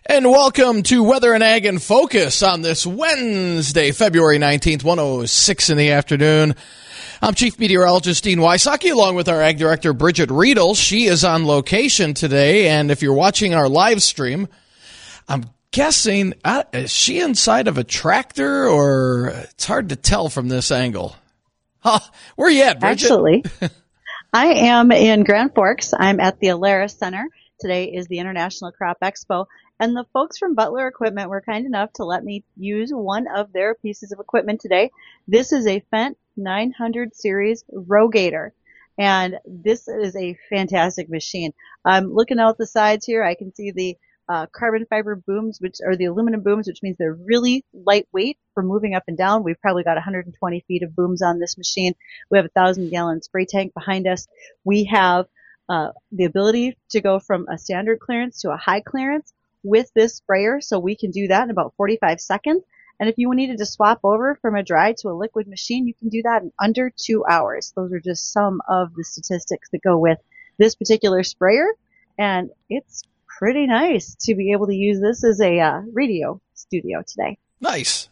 And welcome to Weather and Ag in Focus on this Wednesday, February 19th, 1:06 in the afternoon. I'm Chief Meteorologist Dean Wysocki, along with our Ag Director Bridget Riedel. She is on location today, and if you're watching our live stream, I'm guessing, is she inside of a tractor, or it's hard to tell from this angle? Huh, where are you at, Bridget? Actually, I am in Grand Forks. I'm at the Alara Center. Today is the International Crop Expo. And the folks from Butler Equipment were kind enough to let me use one of their pieces of equipment today. This is a Fendt 900 series Rogator. And this is a fantastic machine. I'm looking out the sides here. I can see the carbon fiber booms, which are the aluminum booms, which means they're really lightweight for moving up and down. We've probably got 120 feet of booms on this machine. We have a 1,000-gallon spray tank behind us. We have the ability to go from a standard clearance to a high clearance with this sprayer, so we can do that in about 45 seconds. And if you needed to swap over from a dry to a liquid machine, you can do that in under 2 hours. Those are just some of the statistics that go with this particular sprayer, and it's pretty nice to be able to use this as a radio studio today. Nice.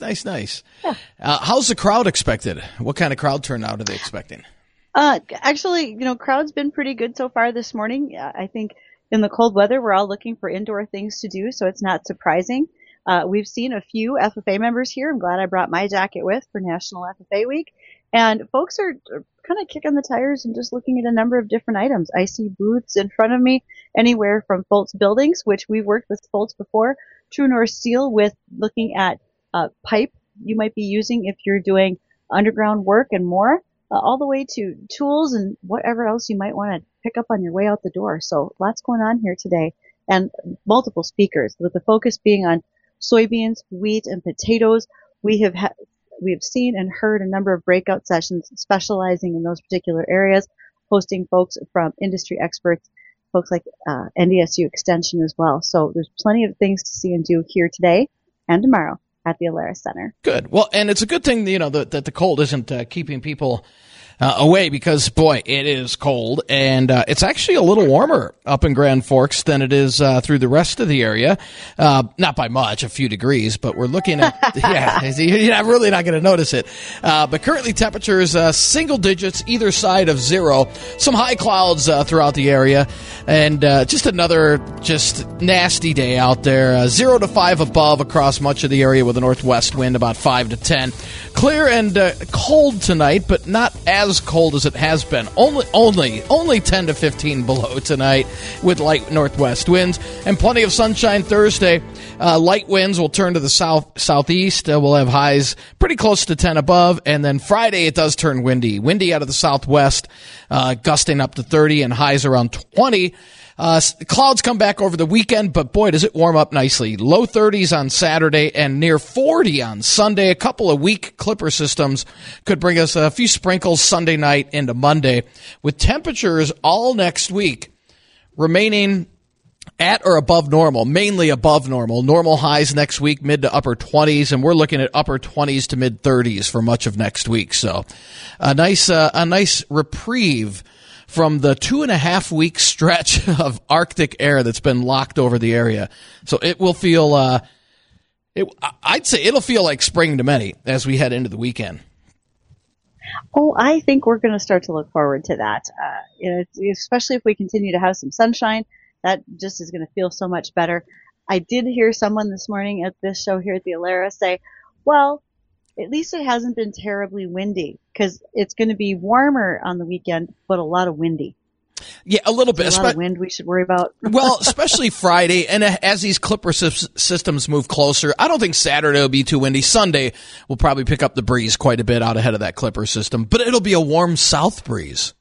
Yeah. How's the crowd expected? What kind of crowd turnout are they expecting? Actually, crowd's been pretty good so far this morning. I think in the cold weather, we're all looking for indoor things to do, so it's not surprising. We've seen a few FFA members here. I'm glad I brought my jacket with for National FFA Week. And folks are kind of kicking the tires and just looking at a number of different items. I see booths in front of me, anywhere from Fultz Buildings, which we've worked with Fultz before, True North Steel with looking at pipe you might be using if you're doing underground work and more, all the way to tools and whatever else you might want to pick up on your way out the door. So lots going on here today, and multiple speakers, with the focus being on soybeans, wheat, and potatoes. We have seen and heard a number of breakout sessions specializing in those particular areas, hosting folks from industry experts, folks like NDSU Extension as well. So there's plenty of things to see and do here today and tomorrow at the Alara Center. Good. Well, and it's a good thing, that the cold isn't keeping people away, because, boy, it is cold, and it's actually a little warmer up in Grand Forks than it is through the rest of the area. Not by much, a few degrees, but we're looking at, you're really not going to notice it. But currently temperatures single digits either side of zero. Some high clouds throughout the area, and just another nasty day out there. 0 to 5 above across much of the area, with a northwest wind about 5 to 10. Clear and cold tonight, but not as cold as it has been. Only 10 to 15 below tonight, with light northwest winds, and plenty of sunshine Thursday. Light winds will turn to the southeast. We'll have highs pretty close to 10 above, and then Friday it does turn windy out of the southwest, gusting up to 30, and highs around 20. Clouds come back over the weekend, but boy, does it warm up nicely. Low 30s on Saturday and near 40 on Sunday. A couple of weak clipper systems could bring us a few sprinkles Sunday night into Monday, with temperatures all next week remaining at or above normal, mainly above normal. Normal highs next week, mid to upper 20s, and we're looking at upper 20s to mid 30s for much of next week. So a nice reprieve from the 2.5-week stretch of Arctic air that's been locked over the area. So it will feel, I'd say it'll feel like spring to many as we head into the weekend. Oh, I think we're going to start to look forward to that. Especially if we continue to have some sunshine, that just is going to feel so much better. I did hear someone this morning at this show here at the Alara say, well, at least it hasn't been terribly windy, because it's going to be warmer on the weekend, but a lot of windy. Yeah, a little bit. A lot of wind we should worry about. Well, especially Friday, and as these clipper systems move closer, I don't think Saturday will be too windy. Sunday will probably pick up the breeze quite a bit out ahead of that clipper system, but it'll be a warm south breeze.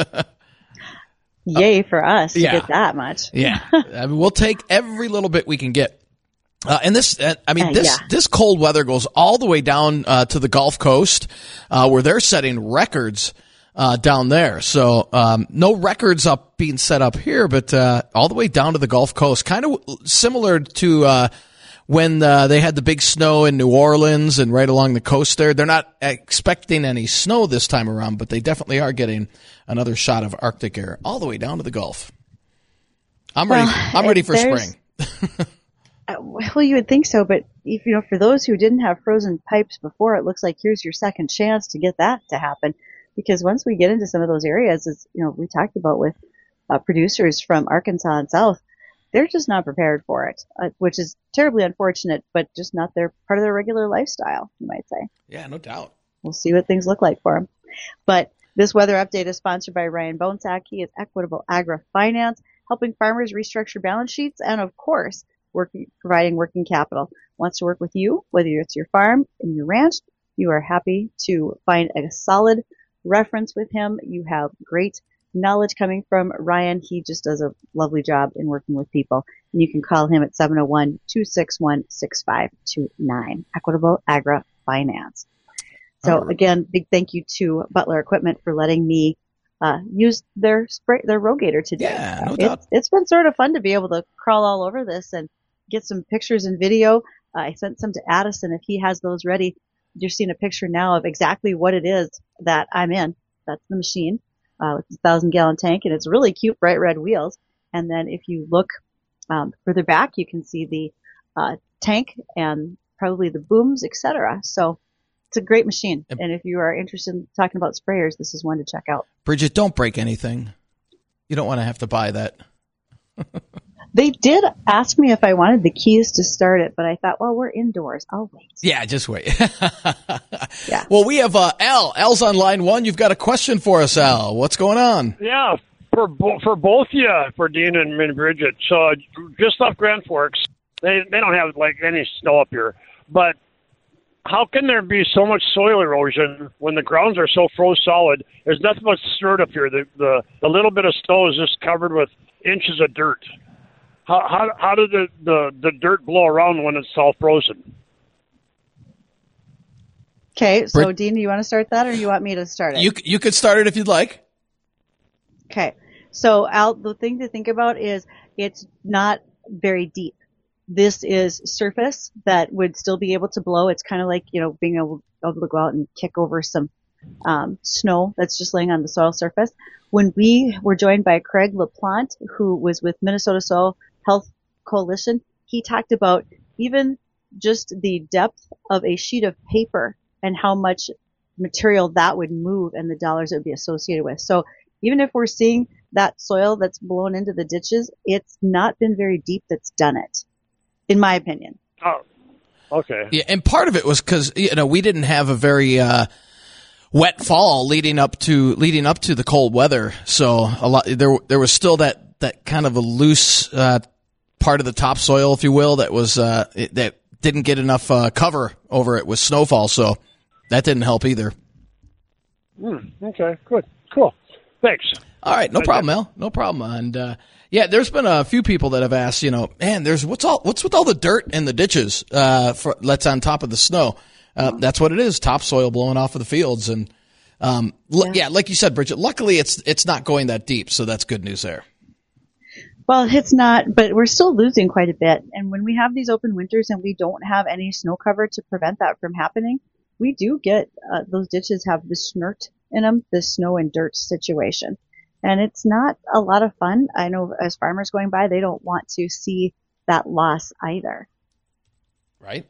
Yay for us to get that much. Yeah, we'll take every little bit we can get. And this cold weather goes all the way down to the Gulf Coast, where they're setting records down there. So no records being set up here, but all the way down to the Gulf Coast, kind of similar to when they had the big snow in New Orleans and right along the coast there. They're not expecting any snow this time around, but they definitely are getting another shot of Arctic air all the way down to the Gulf. I'm ready for spring. Well, you would think so, but if, for those who didn't have frozen pipes before, it looks like here's your second chance to get that to happen. Because once we get into some of those areas, as we talked about with producers from Arkansas and South, they're just not prepared for it, which is terribly unfortunate, but just not their part of their regular lifestyle, you might say. Yeah, no doubt. We'll see what things look like for them. But this weather update is sponsored by Ryan Bonsack. He is Equitable Agri Finance, helping farmers restructure balance sheets and, of course, providing working capital. Wants to work with you, whether it's your farm and your ranch. You are happy to find a solid reference with him. You have great knowledge coming from Ryan. He just does a lovely job in working with people. And you can call him at 701-261-6529. Equitable Agri Finance. So again, big thank you to Butler Equipment for letting me use their Rogator today. Yeah, no doubt. It's been sort of fun to be able to crawl all over this and get some pictures and video. I sent some to Addison. If he has those ready, you're seeing a picture now of exactly what it is that I'm in. That's the machine with a 1,000-gallon tank, and it's really cute, bright red wheels. And then if you look further back, you can see the tank and probably the booms, etc. So it's a great machine. And if you are interested in talking about sprayers, this is one to check out. Bridget, don't break anything. You don't want to have to buy that. They did ask me if I wanted the keys to start it, but I thought, well, we're indoors. I'll wait. Yeah, just wait. Yeah. Well, we have Al. Al's on line one. You've got a question for us, Al. What's going on? Yeah, for both of you, for Dean and Bridget. So just off Grand Forks, they don't have like any snow up here, but how can there be so much soil erosion when the grounds are so froze solid? There's nothing but dirt up here. The little bit of snow is just covered with inches of dirt. How did the dirt blow around when it's all frozen? Okay, so Dean, do you want to start that, or you want me to start it? You could start it if you'd like. Okay, so Al, the thing to think about is it's not very deep. This is surface that would still be able to blow. It's kind of like, being able to go out and kick over some snow that's just laying on the soil surface. When we were joined by Craig LaPlante, who was with Minnesota Soil Health Coalition, he talked about even just the depth of a sheet of paper and how much material that would move and the dollars it would be associated with. So even if we're seeing that soil that's blown into the ditches, it's not been very deep that's done it, in my opinion. Oh, okay. Yeah, and part of it was because we didn't have a very wet fall leading up to the cold weather, so a lot there was still that kind of a loose part of the topsoil, if you will, that was that didn't get enough cover over it with snowfall, so that didn't help either. Okay, good, cool, thanks. All right, no problem, Al. No problem. And yeah, there's been a few people that have asked, man, what's with all the dirt in the ditches that's on top of the snow? That's what it is, topsoil blowing off of the fields. And yeah, like you said, Bridget, luckily it's not going that deep, so that's good news there. Well, it's not, but we're still losing quite a bit. And when we have these open winters and we don't have any snow cover to prevent that from happening, we do get those ditches have the snert in them, the snow and dirt situation. And it's not a lot of fun. I know as farmers going by, they don't want to see that loss either. Right.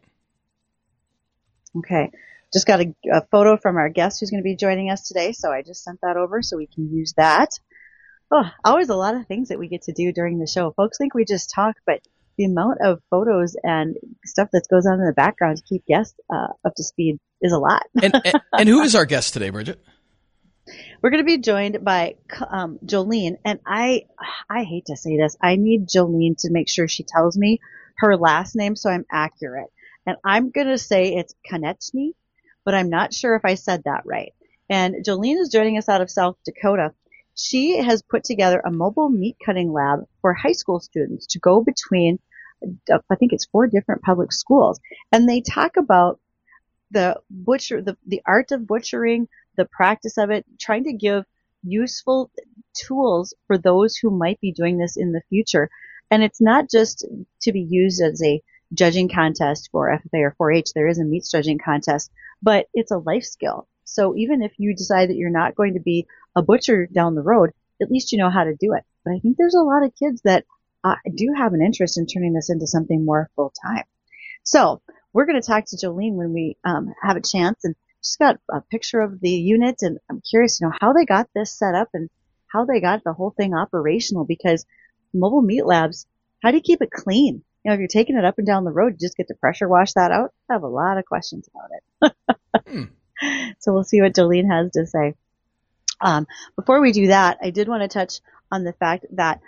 Okay. Just got a photo from our guest who's going to be joining us today, so I just sent that over so we can use that. Oh, always a lot of things that we get to do during the show. Folks think we just talk, but the amount of photos and stuff that goes on in the background to keep guests up to speed is a lot. and who is our guest today, Bridget? We're going to be joined by Jolene, and I hate to say this. I need Jolene to make sure she tells me her last name so I'm accurate. And I'm going to say it's Konechny, but I'm not sure if I said that right. And Jolene is joining us out of South Dakota. She has put together a mobile meat cutting lab for high school students to go between, I think it's 4 different public schools. And they talk about the art of butchering, the practice of it, trying to give useful tools for those who might be doing this in the future. And it's not just to be used as a judging contest for FFA or 4-H. There is a meat judging contest, but it's a life skill. So even if you decide that you're not going to be a butcher down the road, at least you know how to do it. But I think there's a lot of kids that I do have an interest in turning this into something more full time. So we're going to talk to Jolene when we have a chance, and just got a picture of the unit, and I'm curious, how they got this set up and how they got the whole thing operational, because mobile meat labs, how do you keep it clean? If you're taking it up and down the road, you just get to pressure wash that out. I have a lot of questions about it. So we'll see what Jolene has to say. Before we do that, I did want to touch on the fact that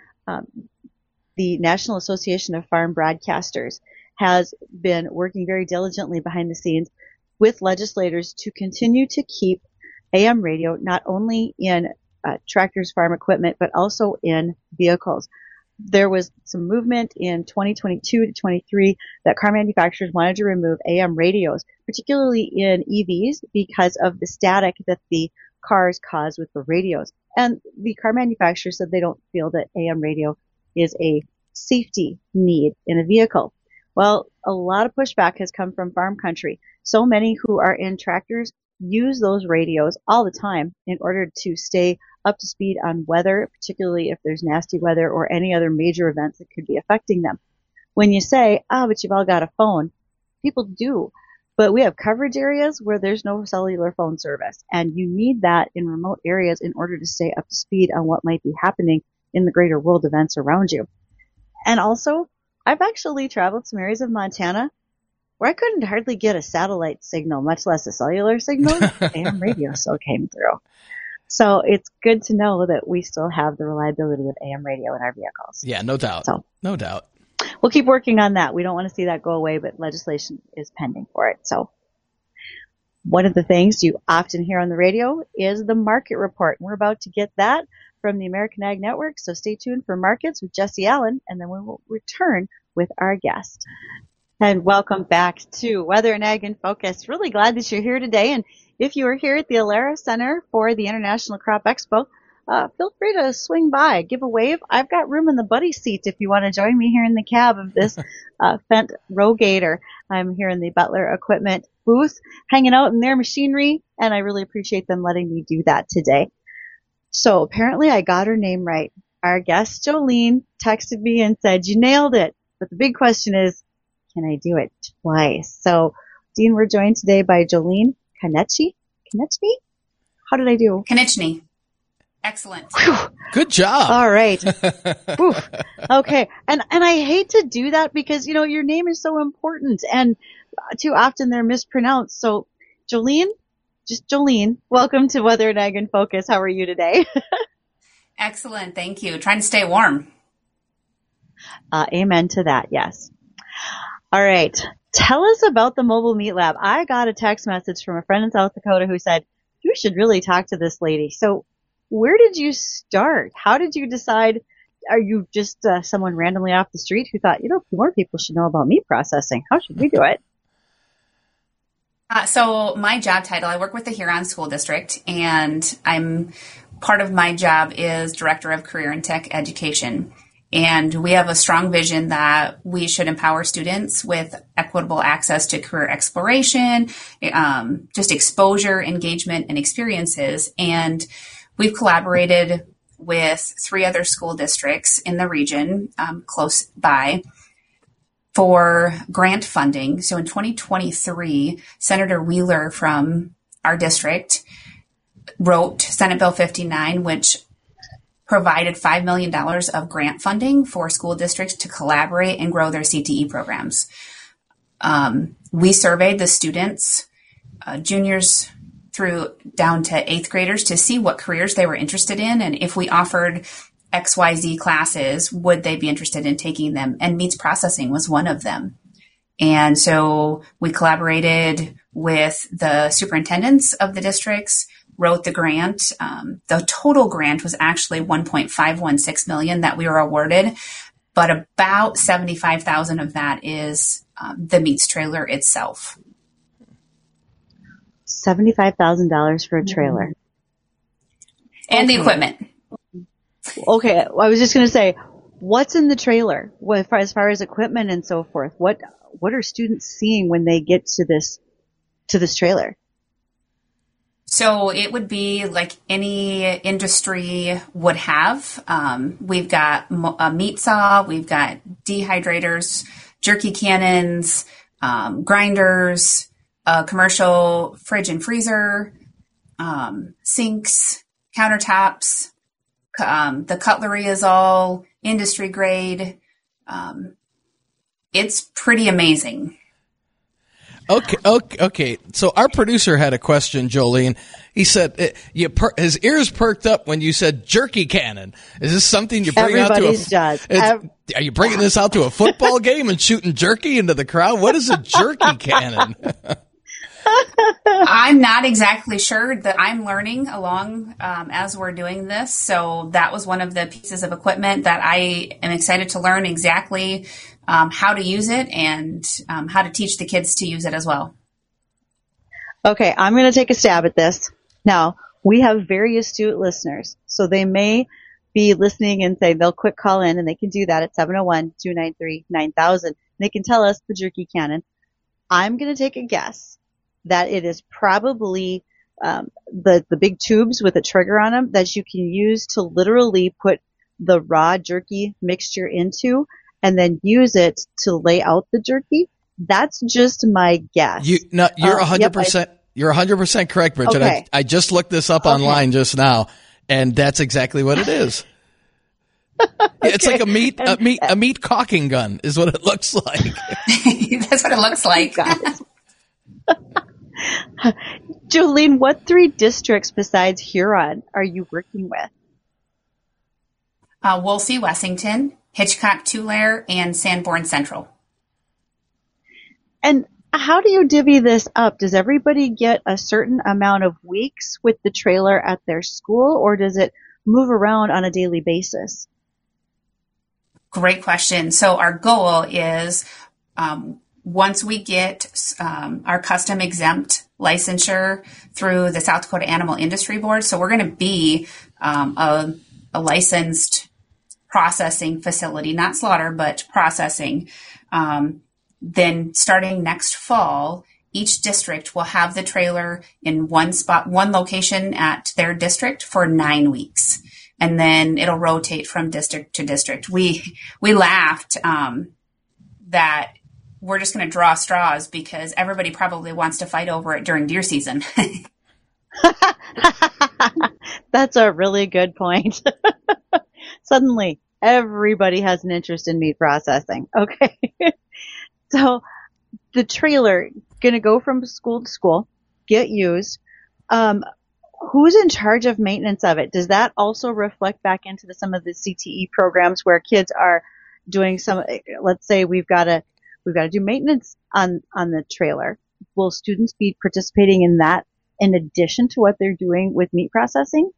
the National Association of Farm Broadcasters has been working very diligently behind the scenes with legislators to continue to keep AM radio not only in tractors, farm equipment, but also in vehicles. There was some movement in 2022 to 23 that car manufacturers wanted to remove AM radios, particularly in EVs, because of the static that the cars cause with the radios. And the car manufacturers said they don't feel that AM radio is a safety need in a vehicle. Well, a lot of pushback has come from farm country. So many who are in tractors use those radios all the time in order to stay up to speed on weather, particularly if there's nasty weather or any other major events that could be affecting them. When you say, but you've all got a phone, people do. But we have coverage areas where there's no cellular phone service, and you need that in remote areas in order to stay up to speed on what might be happening in the greater world events around you. And also, I've actually traveled some areas of Montana where I couldn't hardly get a satellite signal, much less a cellular signal. AM radio still came through. So it's good to know that we still have the reliability of AM radio in our vehicles. Yeah, no doubt. So, no doubt. We'll keep working on that. We don't want to see that go away, but legislation is pending for it. So one of the things you often hear on the radio is the market report. We're about to get that from the American Ag Network. So stay tuned for markets with Jesse Allen, and then we will return with our guest. And welcome back to Weather and Ag in Focus. Really glad that you're here today. And if you are here at the Alara Center for the International Crop Expo, feel free to swing by, give a wave. I've got room in the buddy seat if you want to join me here in the cab of this Fendt Rogator. I'm here in the Butler Equipment booth, hanging out in their machinery, and I really appreciate them letting me do that today. So apparently I got her name right. Our guest, Jolene, texted me and said, you nailed it. But the big question is, can I do it twice? So, Dean, we're joined today by Jolene Konechny? How did I do? Konechny. Excellent. Whew. Good job. All right. Okay. And I hate to do that because, your name is so important and too often they're mispronounced. So, Jolene, welcome to Weather and Ag in Focus. How are you today? Excellent. Thank you. Trying to stay warm. Amen to that. Yes. All right. Tell us about the Mobile Meat Lab. I got a text message from a friend in South Dakota who said, you should really talk to this lady. So where did you start? How did you decide? Are you just someone randomly off the street who thought, more people should know about meat processing? How should we do it? So my job title, I work with the Huron School District, and part of my job is Director of Career and Tech Education. And we have a strong vision that we should empower students with equitable access to career exploration, just exposure, engagement, and experiences. And we've collaborated with 3 other school districts in the region close by for grant funding. So in 2023, Senator Wheeler from our district wrote Senate Bill 59, which provided $5 million of grant funding for school districts to collaborate and grow their CTE programs. We surveyed the students, juniors through down to 8th graders, to see what careers they were interested in, and if we offered XYZ classes, would they be interested in taking them? And meats processing was one of them. And so we collaborated with the superintendents of the districts, wrote the grant. The total grant was actually $1.516 million that we were awarded, but about $75,000 of that is the meats trailer itself. $75,000 for a trailer. And the equipment. Okay, I was just going to say, what's in the trailer as far as equipment and so forth? What are students seeing when they get to this trailer? So it would be like any industry would have. We've got a meat saw, we've got dehydrators, jerky cannons, grinders, a commercial fridge and freezer, sinks, countertops. The cutlery is all industry grade. It's pretty amazing. Okay. So our producer had a question, Jolene. He said his ears perked up when you said jerky cannon. Is this something you bring out to Everybody's does. Are you bringing this out to a football game and shooting jerky into the crowd? What is a jerky cannon? I'm not exactly sure. That I'm learning along as we're doing this. So that was one of the pieces of equipment that I am excited to learn exactly how to use it and how to teach the kids to use it as well. Okay, I'm going to take a stab at this. Now, we have very astute listeners, so they may be listening and say they'll quick call in, and they can do that at 701-293-9000. They can tell us the jerky cannon. I'm going to take a guess that it is probably the big tubes with a trigger on them that you can use to literally put the raw jerky mixture into and then use it to lay out the jerky. That's just my guess. You're 100%. You're 100% correct, Bridget. Okay. I just looked this up online just now, and that's exactly what it is. It's like a meat caulking gun is what it looks like. That's what it looks like. Jolene, what 3 districts besides Huron are you working with? Wolsey, Wessington, Hitchcock, Tulare, and Sanborn Central. And how do you divvy this up? Does everybody get a certain amount of weeks with the trailer at their school, or does it move around on a daily basis? Great question. So our goal is once we get our custom exempt licensure through the South Dakota Animal Industry Board, so we're going to be a licensed processing facility, not slaughter, but processing. Then starting next fall, each district will have the trailer in one location at their district for 9 weeks. And then it'll rotate from district to district. We laughed that we're just going to draw straws because everybody probably wants to fight over it during deer season. That's a really good point. Suddenly, everybody has an interest in meat processing. Okay. So the trailer going to go from school to school, get used. Who's in charge of maintenance of it? Does that also reflect back into some of the CTE programs where kids are doing some, let's say we've got to do maintenance on the trailer. Will students be participating in that in addition to what they're doing with meat processing?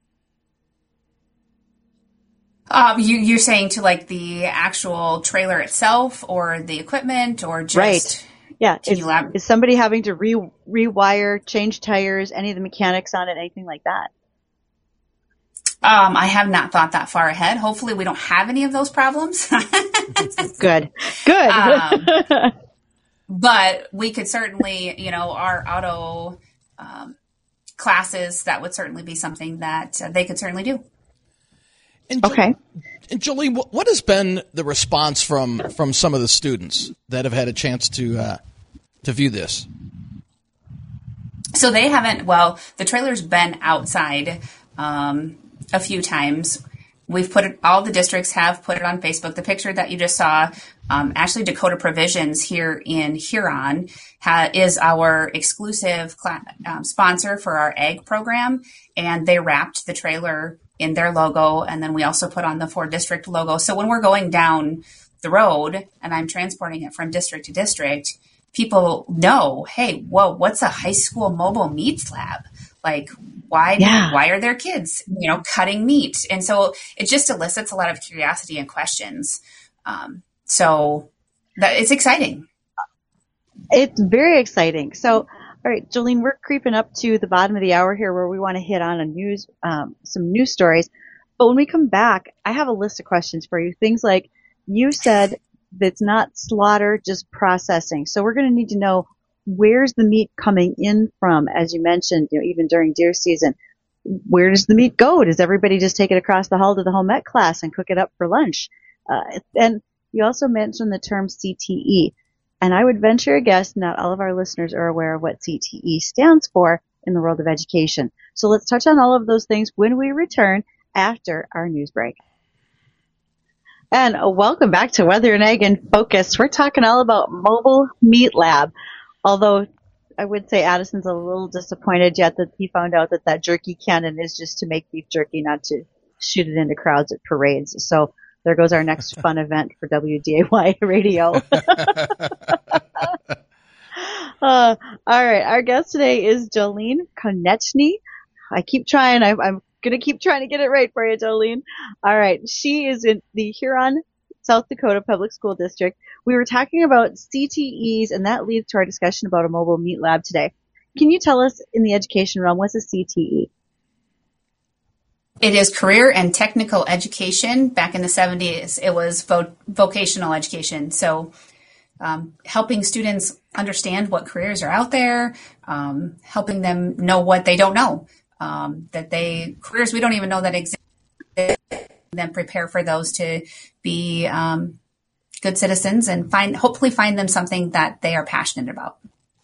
You're saying to like the actual trailer itself or the equipment or just... Right. Yeah. Is somebody having to rewire, change tires, any of the mechanics on it, anything like that? I have not thought that far ahead. Hopefully we don't have any of those problems. Good. But we could certainly, our auto classes, that would certainly be something that they could certainly do. Okay. And Jolene, what has been the response from some of the students that have had a chance to view this? So they haven't. Well, the trailer's been outside a few times. We've all the districts have put it on Facebook. The picture that you just saw, actually Dakota Provisions here in Huron is our exclusive sponsor for our egg program, and they wrapped the trailer in their logo, and then we also put on the 4 district logo. So when we're going down the road and I'm transporting it from district to district, people know, hey, whoa, what's a high school mobile meat lab? Like, why are there kids, cutting meat? And so it just elicits a lot of curiosity and questions. So that it's exciting. It's very exciting. So, all right, Jolene, we're creeping up to the bottom of the hour here where we want to hit on some news stories. But when we come back, I have a list of questions for you. Things like you said that's not slaughter, just processing. So we're going to need to know where's the meat coming in from? As you mentioned, even during deer season, where does the meat go? Does everybody just take it across the hall to the home ec class and cook it up for lunch? And you also mentioned the term CTE. And I would venture a guess not all of our listeners are aware of what CTE stands for in the world of education. So let's touch on all of those things when we return after our news break. And welcome back to Weather and Ag in Focus. We're talking all about Mobile Meat Lab. Although I would say Addison's a little disappointed yet that he found out that jerky cannon is just to make beef jerky, not to shoot it into crowds at parades. So there goes our next fun event for WDAY radio. All right. Our guest today is Jolene Konechny. I keep trying. I'm going to keep trying to get it right for you, Jolene. All right. She is in the Huron, South Dakota Public School District. We were talking about CTEs, and that leads to our discussion about a mobile meat lab today. Can you tell us in the education realm, what's a CTE? It is career and technical education. Back in the 70s, it was vocational education. So helping students understand what careers are out there, helping them know what they don't know, careers we don't even know that exist, then prepare for those to be good citizens and hopefully find them something that they are passionate about.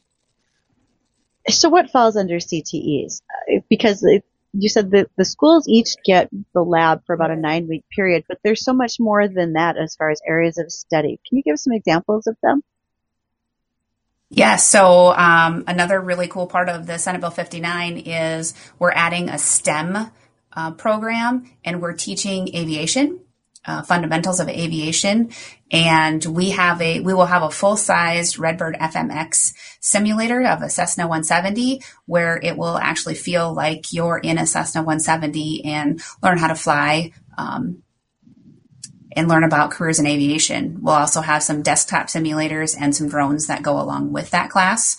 So what falls under CTEs? Because you said that the schools each get the lab for about a 9-week period, but there's so much more than that as far as areas of study. Can you give us some examples of them? Yeah, so another really cool part of the Senate Bill 59 is we're adding a STEM program, and we're teaching aviation, fundamentals of aviation, and we will have a full-sized Redbird FMX simulator of a Cessna 170 where it will actually feel like you're in a Cessna 170 and learn how to fly and learn about careers in aviation. We'll also have some desktop simulators and some drones that go along with that class.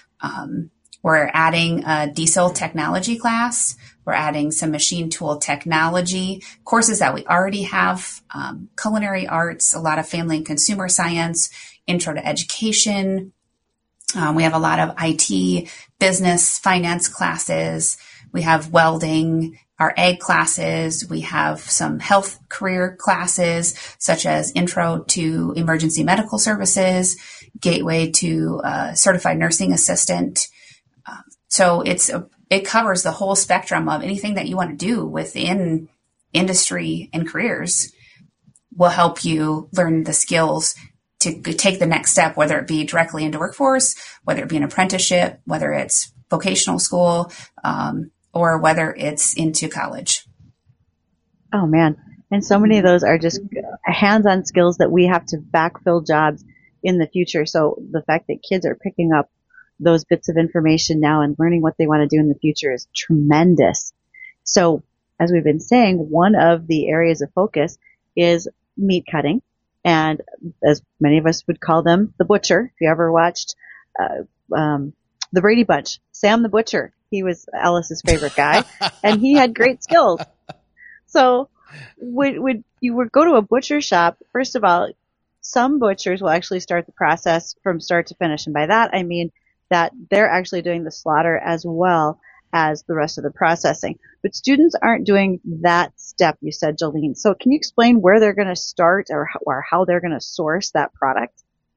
We're adding a diesel technology class. We're adding some machine tool technology courses that we already have, culinary arts, a lot of family and consumer science, intro to education. We have a lot of IT, business, finance classes. We have welding, our ag classes. We have some health career classes, such as intro to emergency medical services, gateway to certified nursing assistant. So it covers the whole spectrum of anything that you want to do within industry and careers. Will help you learn the skills to take the next step, whether it be directly into workforce, whether it be an apprenticeship, whether it's vocational school, or whether it's into college. Oh, man. And so many of those are just hands-on skills that we have to backfill jobs in the future. So the fact that kids are picking up those bits of information now and learning what they want to do in the future is tremendous. So as we've been saying, one of the areas of focus is meat cutting. And as many of us would call them, the butcher. If you ever watched the Brady Bunch, Sam the Butcher, he was Alice's favorite guy, and he had great skills. So when you would go to a butcher shop, first of all, some butchers will actually start the process from start to finish. And by that, I mean that they're actually doing the slaughter as well as the rest of the processing. But students aren't doing that step, you said, Jolene. So can you explain where they're going to start or how they're going to source that product?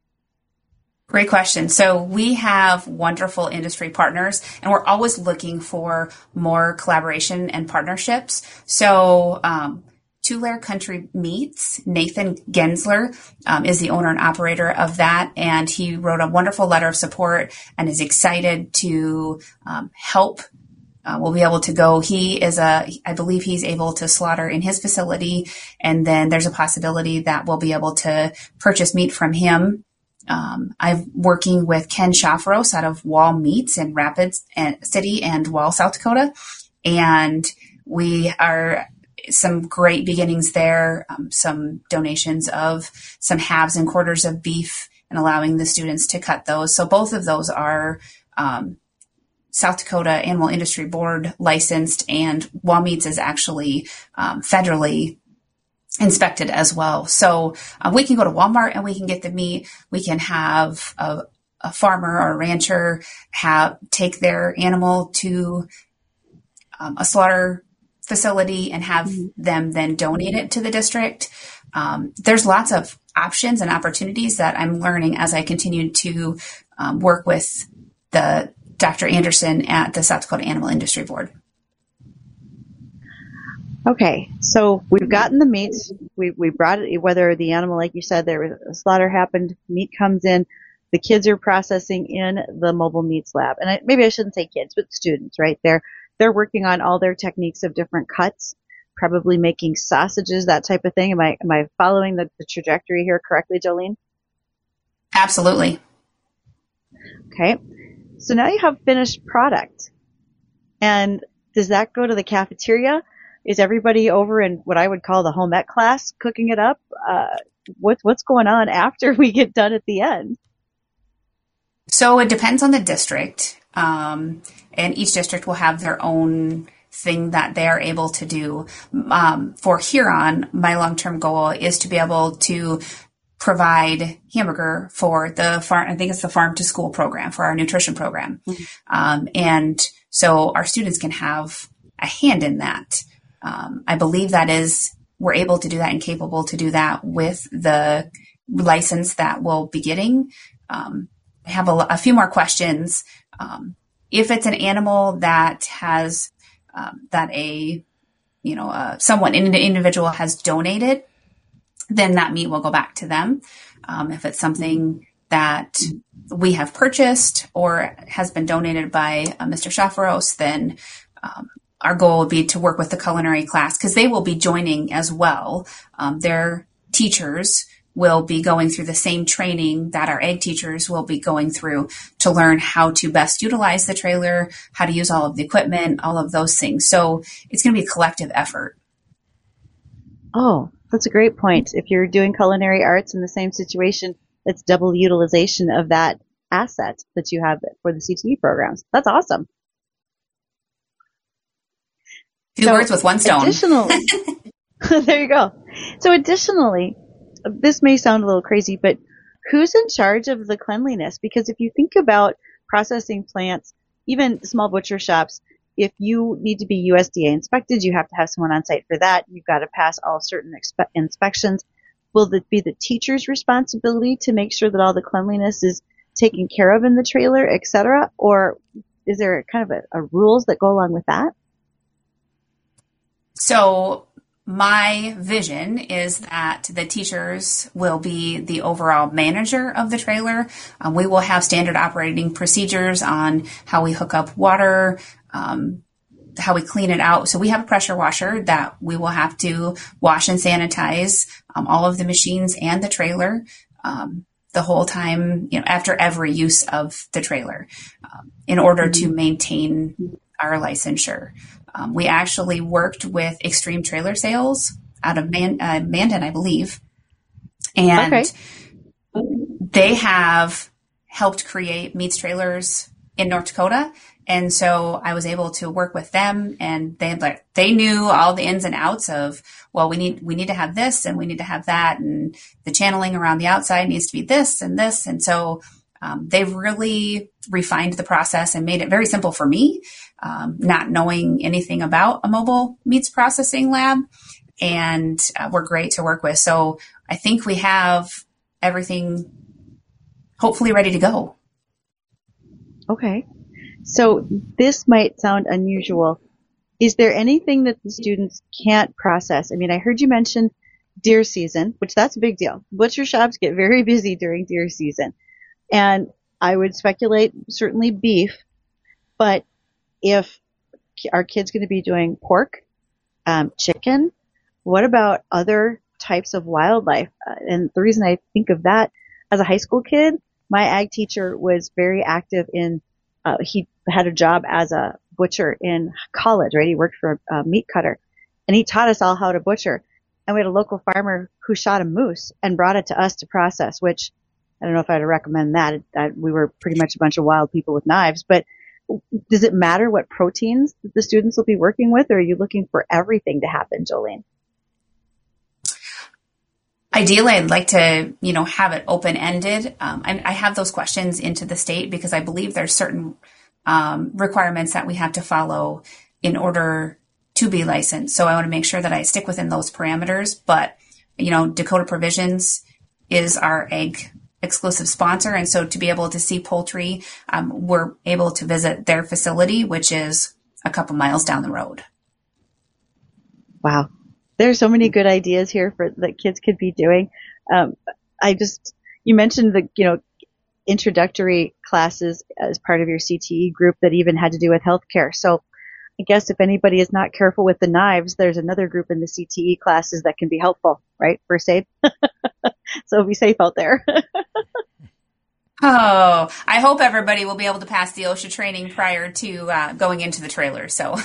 Great question. So we have wonderful industry partners, and we're always looking for more collaboration and partnerships. So Tulare Country Meats, Nathan Gensler is the owner and operator of that, and he wrote a wonderful letter of support and is excited to help. We'll be able to go. I believe he's able to slaughter in his facility, and then there's a possibility that we'll be able to purchase meat from him. I'm working with Ken Shafros out of Wall Meats in Rapids City and Wall, South Dakota, and we are some great beginnings there, some donations of some halves and quarters of beef and allowing the students to cut those. So both of those are South Dakota Animal Industry Board licensed, and Wall Meats is actually federally inspected as well. So we can go to Walmart and we can get the meat. We can have a farmer or a rancher take their animal to a slaughter facility and have them then donate it to the district. There's lots of options and opportunities that I'm learning as I continue to work with the Dr. Anderson at the South Dakota Animal Industry Board. Okay, so we've gotten the meat. We brought it, whether the animal, like you said, there was a slaughter happened, meat comes in, the kids are processing in the mobile meats lab. And maybe I shouldn't say kids, but students, right? They're working on all their techniques of different cuts, probably making sausages, that type of thing. Am I following the trajectory here correctly, Jolene? Absolutely. Okay. So now you have finished product. And does that go to the cafeteria? Is everybody over in what I would call the home ec class cooking it up? What's going on after we get done at the end? So it depends on the district. And each district will have their own thing that they are able to do. For Huron, my long-term goal is to be able to provide hamburger for the farm. I think it's the farm to school program for our nutrition program. And so our students can have a hand in that. I believe we're able to do that and capable to do that with the license that we'll be getting. I have a few more questions. If it's an animal that has, an individual has donated, then that meat will go back to them. If it's something that we have purchased or has been donated by Mr. Shafaros, then our goal would be to work with the culinary class because they will be joining as well. Their teachers will be going through the same training that our ag teachers will be going through to learn how to best utilize the trailer, how to use all of the equipment, all of those things. So it's going to be a collective effort. Oh, that's a great point. If you're doing culinary arts in the same situation, it's double utilization of that asset that you have for the CTE programs. That's awesome. Two birds with one stone. Additionally, there you go. So additionally, this may sound a little crazy, but who's in charge of the cleanliness? Because if you think about processing plants, even small butcher shops, if you need to be USDA inspected, you have to have someone on site for that. You've got to pass all certain inspections. Will it be the teacher's responsibility to make sure that all the cleanliness is taken care of in the trailer, et cetera? Or is there kind of a rules that go along with that? So my vision is that the teachers will be the overall manager of the trailer. We will have standard operating procedures on how we hook up water, how we clean it out. So we have a pressure washer that we will have to wash and sanitize all of the machines and the trailer the whole time, after every use of the trailer in order to maintain our licensure. We actually worked with Extreme Trailer Sales out of Mandan, I believe. And they have helped create meats trailers in North Dakota. And so I was able to work with them, and they knew all the ins and outs of, well, we need to have this and we need to have that, and the channeling around the outside needs to be this and this. And so they've really refined the process and made it very simple for me, not knowing anything about a mobile meats processing lab, and we're great to work with. So I think we have everything hopefully ready to go. Okay. So this might sound unusual. Is there anything that the students can't process? I mean, I heard you mention deer season, which that's a big deal. Butcher shops get very busy during deer season. And I would speculate certainly beef, but if our kid's going to be doing pork, chicken, what about other types of wildlife? And the reason I think of that, as a high school kid, my ag teacher was very active in, he had a job as a butcher in college, right? He worked for a meat cutter, and he taught us all how to butcher. And we had a local farmer who shot a moose and brought it to us to process, which I don't know if I'd recommend that. We were pretty much a bunch of wild people with knives. But does it matter what proteins the students will be working with, or are you looking for everything to happen, Jolene? Ideally, I'd like to, have it open-ended. I have those questions into the state because I believe there's certain requirements that we have to follow in order to be licensed. So I want to make sure that I stick within those parameters. But, Dakota Provisions is our egg exclusive sponsor. And so to be able to see poultry, we're able to visit their facility, which is a couple miles down the road. Wow. There's so many good ideas here that kids could be doing. You mentioned the, introductory classes as part of your CTE group that even had to do with healthcare. So I guess if anybody is not careful with the knives, there's another group in the CTE classes that can be helpful, right? First aid. So be safe out there. Oh, I hope everybody will be able to pass the OSHA training prior to going into the trailer. So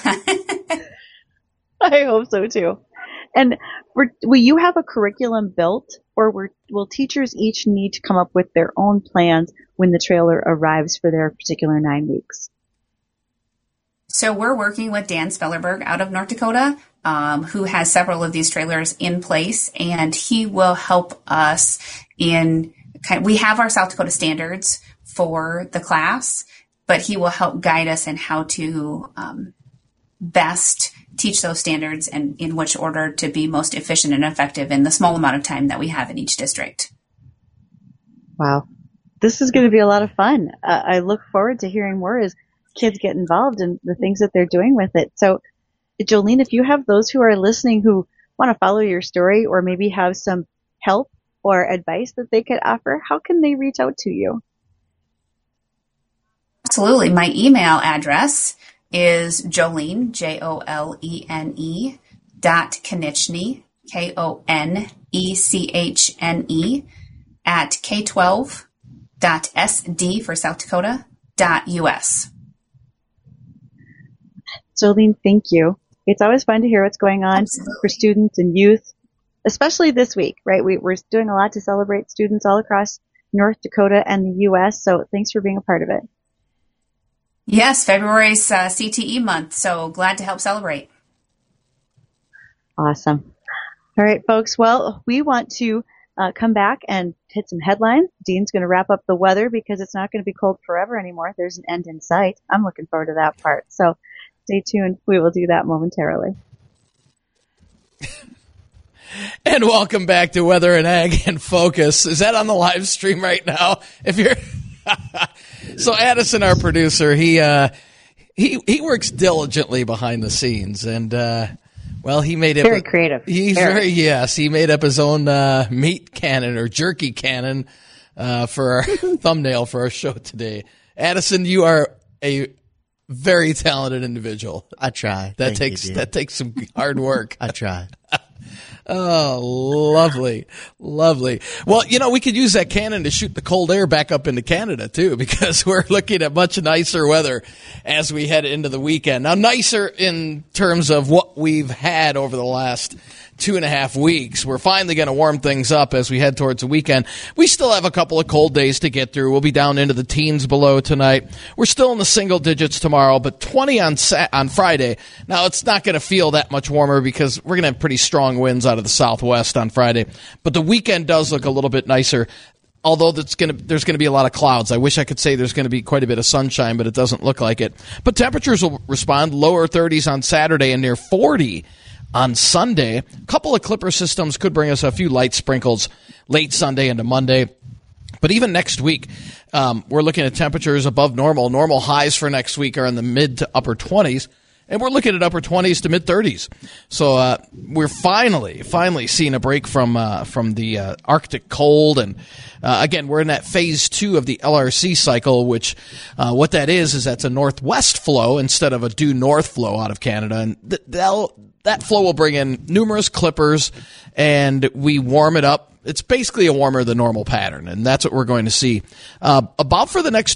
I hope so too. And will you have a curriculum built, or will teachers each need to come up with their own plans when the trailer arrives for their particular 9 weeks? So we're working with Dan Spellerberg out of North Dakota, who has several of these trailers in place, and he will help us we have our South Dakota standards for the class, but he will help guide us in how to best teach those standards and in which order to be most efficient and effective in the small amount of time that we have in each district. Wow. This is going to be a lot of fun. I look forward to hearing more as kids get involved in the things that they're doing with it. So, Jolene, if you have those who are listening who want to follow your story or maybe have some help or advice that they could offer, how can they reach out to you? Absolutely. My email address is Jolene, JOLENE .Konechny, KONECHNE @K12.SD for South Dakota .US. Jolene, thank you. It's always fun to hear what's going on for students and youth, especially this week, right? We're doing a lot to celebrate students all across North Dakota and the U.S., so thanks for being a part of it. Yes, February's CTE month, so glad to help celebrate. Awesome. All right, folks. Well, we want to come back and hit some headlines. Dean's going to wrap up the weather because it's not going to be cold forever anymore. There's an end in sight. I'm looking forward to that part. So stay tuned. We will do that momentarily. And welcome back to Weather and Ag in Focus. Is that on the live stream right now? If you're so Addison, our producer, he works diligently behind the scenes, and he made it very creative. He made up his own meat cannon or jerky cannon for our thumbnail for our show today. Addison, you are a very talented individual. I try. That takes some hard work. I try. Oh, lovely. Lovely. Well, we could use that cannon to shoot the cold air back up into Canada, too, because we're looking at much nicer weather as we head into the weekend. Now, nicer in terms of what we've had over the last 2.5 weeks. We're finally going to warm things up as we head towards the weekend. We still have a couple of cold days to get through. We'll be down into the teens below tonight. We're still in the single digits tomorrow, but 20 on Friday. Now, it's not going to feel that much warmer because we're going to have pretty strong winds out of the southwest on Friday. But the weekend does look a little bit nicer, although there's going to be a lot of clouds. I wish I could say there's going to be quite a bit of sunshine, but it doesn't look like it. But temperatures will respond. Lower 30s on Saturday and near 40 on Sunday. A couple of clipper systems could bring us a few light sprinkles late Sunday into Monday. But even next week, we're looking at temperatures above normal. Normal highs for next week are in the mid to upper 20s. And we're looking at upper 20s to mid 30s. So we're finally seeing a break from the Arctic cold. And again, we're in that phase 2 of the LRC cycle, which what that is that's a northwest flow instead of a due north flow out of Canada. And that flow will bring in numerous clippers, and we warm it up. It's basically a warmer than normal pattern, and that's what we're going to see about for the next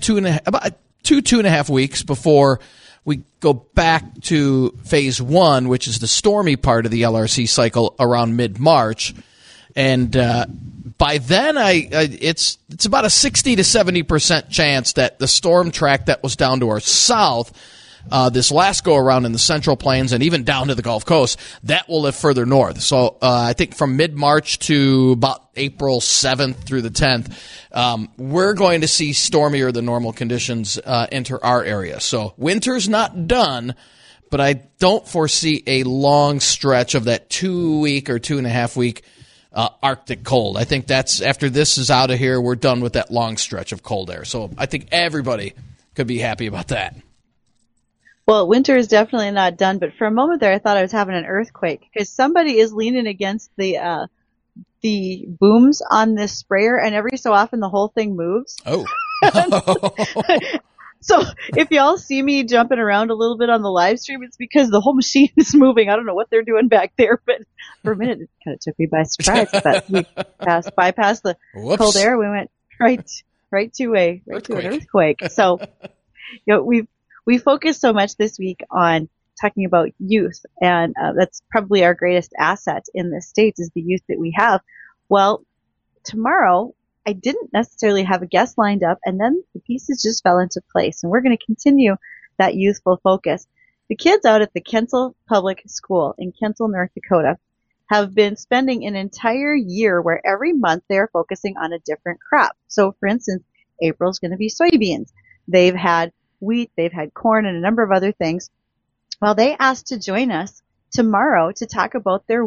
2.5 weeks before we go back to phase 1, which is the stormy part of the LRC cycle around mid-March. And by then, it's about a 60 to 70% chance that the storm track that was down to our south this last go around in the Central Plains and even down to the Gulf Coast, that will lift further north. So I think from mid-March to about April 7th through the 10th, we're going to see stormier than normal conditions enter our area. So winter's not done, but I don't foresee a long stretch of that 2-week or 2.5-week Arctic cold. I think that's, after this is out of here, we're done with that long stretch of cold air. So I think everybody could be happy about that. Well, winter is definitely not done, but for a moment there I thought I was having an earthquake because somebody is leaning against the booms on this sprayer, and every so often the whole thing moves. Oh. So if y'all see me jumping around a little bit on the live stream, it's because the whole machine is moving. I don't know what they're doing back there, but for a minute it kind of took me by surprise. But we bypassed the cold air. We went right to an earthquake. So, we focused so much this week on talking about youth, and that's probably our greatest asset in the States is the youth that we have. Well, tomorrow I didn't necessarily have a guest lined up, and then the pieces just fell into place, and we're going to continue that youthful focus. The kids out at the Kensal Public School in Kensal, North Dakota, have been spending an entire year where every month they're focusing on a different crop. So, for instance, April's going to be soybeans. They've had wheat, they've had corn, and a number of other things. Well, they asked to join us tomorrow to talk about their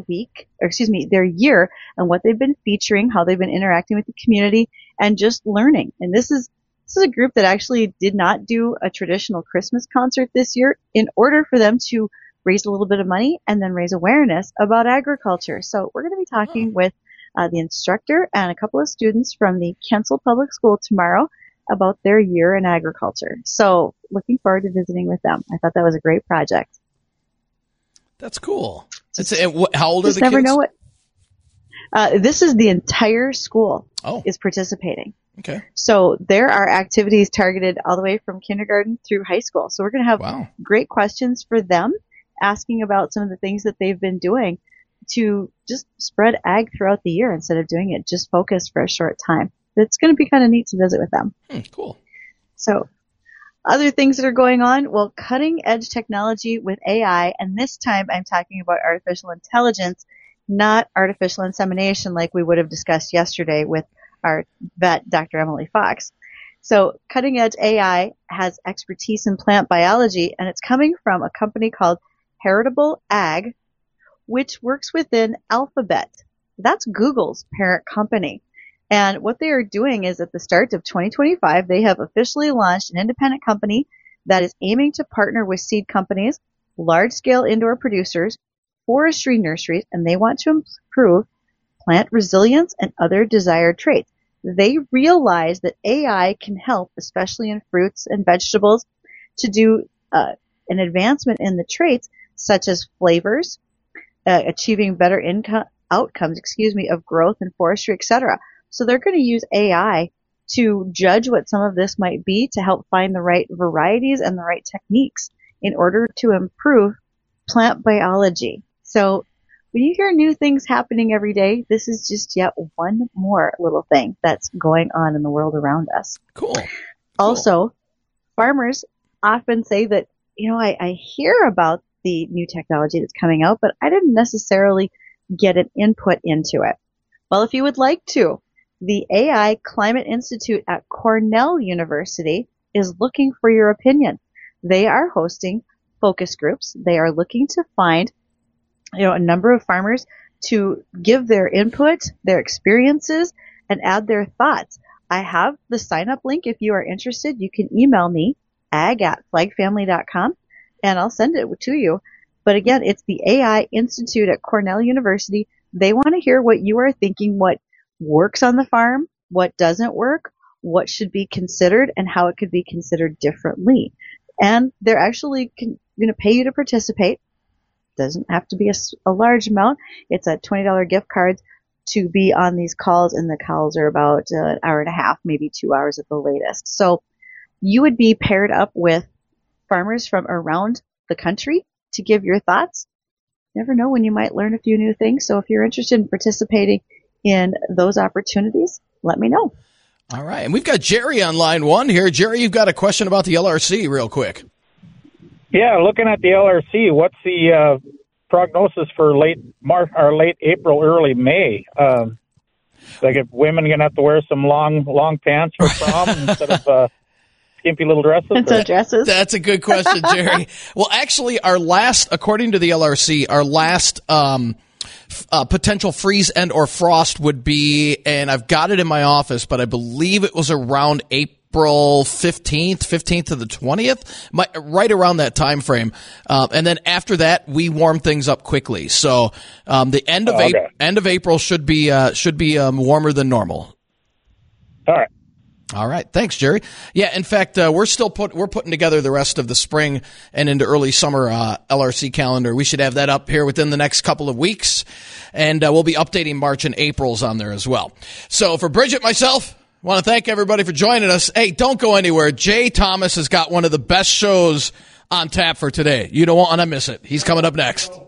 year and what they've been featuring, how they've been interacting with the community, and just learning. And this is a group that actually did not do a traditional Christmas concert this year in order for them to raise a little bit of money and then raise awareness about agriculture. So we're going to be talking with the instructor and a couple of students from the Kensal Public School tomorrow about their year in agriculture. So looking forward to visiting with them. I thought that was a great project. That's cool. How old are the kids? Never know what. This is the entire school is participating. Okay. So there are activities targeted all the way from kindergarten through high school. So we're going to have great questions for them, asking about some of the things that they've been doing to just spread ag throughout the year instead of doing it just focused for a short time. It's going to be kind of neat to visit with them. Cool. So other things that are going on, well, cutting edge technology with AI, and this time I'm talking about artificial intelligence, not artificial insemination like we would have discussed yesterday with our vet, Dr. Emily Fox. So cutting edge AI has expertise in plant biology, and it's coming from a company called Heritable Ag, which works within Alphabet. That's Google's parent company. And what they are doing is at the start of 2025, they have officially launched an independent company that is aiming to partner with seed companies, large-scale indoor producers, forestry nurseries, and they want to improve plant resilience and other desired traits. They realize that AI can help, especially in fruits and vegetables, to do an advancement in the traits such as flavors, achieving better outcomes of growth in forestry, etc. So they're going to use AI to judge what some of this might be to help find the right varieties and the right techniques in order to improve plant biology. So when you hear new things happening every day, this is just yet one more little thing that's going on in the world around us. Cool. Also, farmers often say that, I hear about the new technology that's coming out, but I didn't necessarily get an input into it. Well, if you would like to, the AI Climate Institute at Cornell University is looking for your opinion. They are hosting focus groups. They are looking to find, a number of farmers to give their input, their experiences, and add their thoughts. I have the sign-up link. If you are interested, you can email me, ag@flagfamily.com, and I'll send it to you. But again, it's the AI Institute at Cornell University. They want to hear what you are thinking, what works on the farm, what doesn't work, what should be considered, and how it could be considered differently. And they're actually going to pay you to participate. Doesn't have to be a large amount. It's a $20 gift card to be on these calls, and the calls are about an hour and a half, maybe 2 hours at the latest. So you would be paired up with farmers from around the country to give your thoughts. Never know when you might learn a few new things. So if you're interested in participating in those opportunities, let me know. All right. And we've got Jerry on line one here. Jerry, you've got a question about the LRC real quick. Yeah, looking at the LRC, what's the prognosis for late March or late April, early May? Like, if women are going to have to wear some long pants for prom instead of skimpy little dresses? Instead of dresses? That's a good question, Jerry. Well, actually, according to the LRC, our last potential freeze and or frost would be, and I've got it in my office, but I believe it was around April 15th to the 20th, right around that time frame. And then after that, we warm things up quickly. So the end of April should be warmer than normal. All right. All right. Thanks, Jerry. Yeah, in fact, we're putting together the rest of the spring and into early summer LRC calendar. We should have that up here within the next couple of weeks, and we'll be updating March and April's on there as well. So for Bridget, myself, I want to thank everybody for joining us. Hey, don't go anywhere. Jay Thomas has got one of the best shows on tap for today. You don't want to miss it. He's coming up next.